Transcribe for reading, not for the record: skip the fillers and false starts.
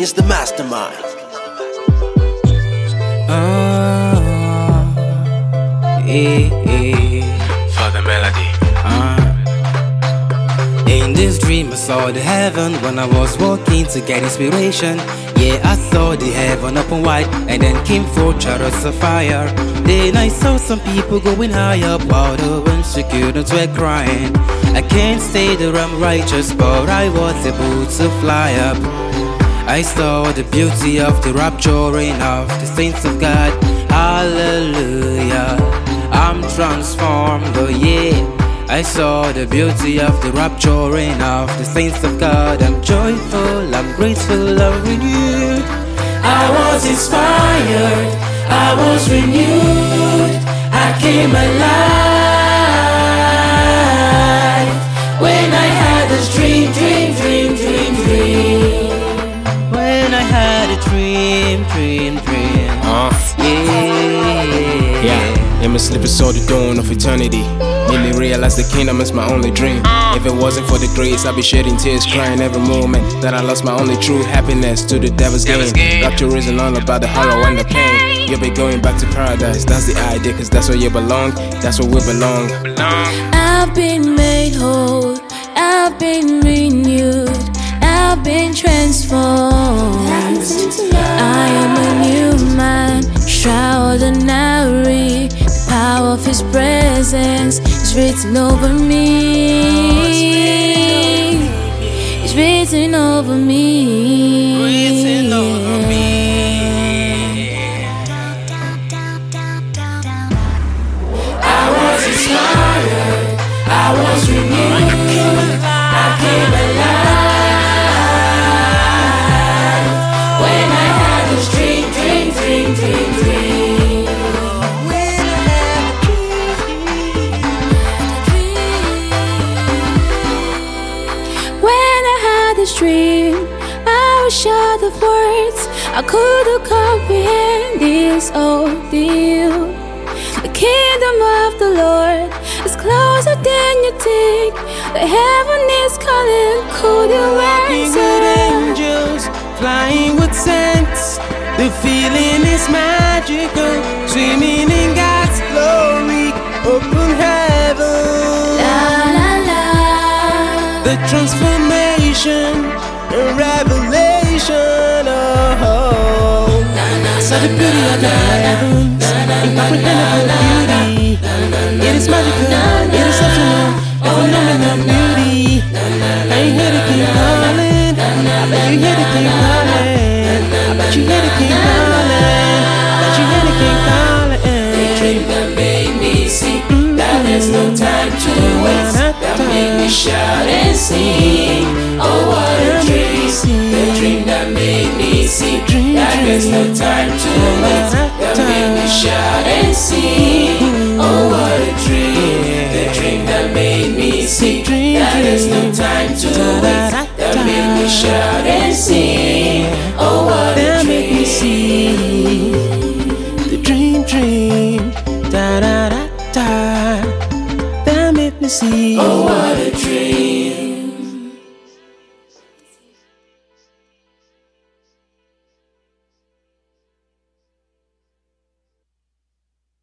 is the mastermind. For the melody. In this dream I saw the heaven when I was walking to get inspiration. Yeah, I saw the heaven open wide, and then came forth chariots of fire. Then I saw some people going high up, while the insecurities were crying. I can't say that I'm righteous, but I was able to fly up. I saw the beauty of the rapturing of the saints of God. Hallelujah, I'm transformed, oh yeah. I saw the beauty of the rapturing of the saints of God. I'm joyful, I'm grateful, I'm renewed. I was inspired, I was renewed, I came alive when I had this dream. When I had a dream. Yeah, in my sleep I saw the dawn of eternity. Made me realize the kingdom is my only dream. If it wasn't for the grace, I'd be shedding tears, crying every moment that I lost my only true happiness to the devil's game. Rapture isn't all about the horror and the pain. You'll be going back to paradise, that's the idea, cause that's where you belong, that's where we belong. I've been made whole, I've been renewed, I've been transformed. I am a new man, extraordinary. The power of His presence is written over me. It's written over me. Written over me. I was inspired, I was renewed, I came alive when I had this dream. When I had this dream, I was short of words. I couldn't comprehend this ordeal. The kingdom of the Lord is closer than you think. The heaven is calling, could you Walking answer? with angels, flying with saints. The feeling is magical, swimming in God's glory, open heaven. La la la. The transformation, the revelation, oh. So the beauty of the heavens, incomprehensible beauty. It is magical, it is exceptional, a phenomenal beauty. I ain't here to keep calling, I bet you here to keep calling. I bet you here to keep calling, I bet you here to keep calling. The dream that made me see that there's no time to wait, that made me shout and sing. Oh, what a dream! The dream that made me see that there's no time to wait, that made me shout and sing. Oh, what a dream! The dream that made me see that there's no time to wait, that made me shout and sing. Oh, what a dream! The dream, da da da da. That made me see. Oh, what a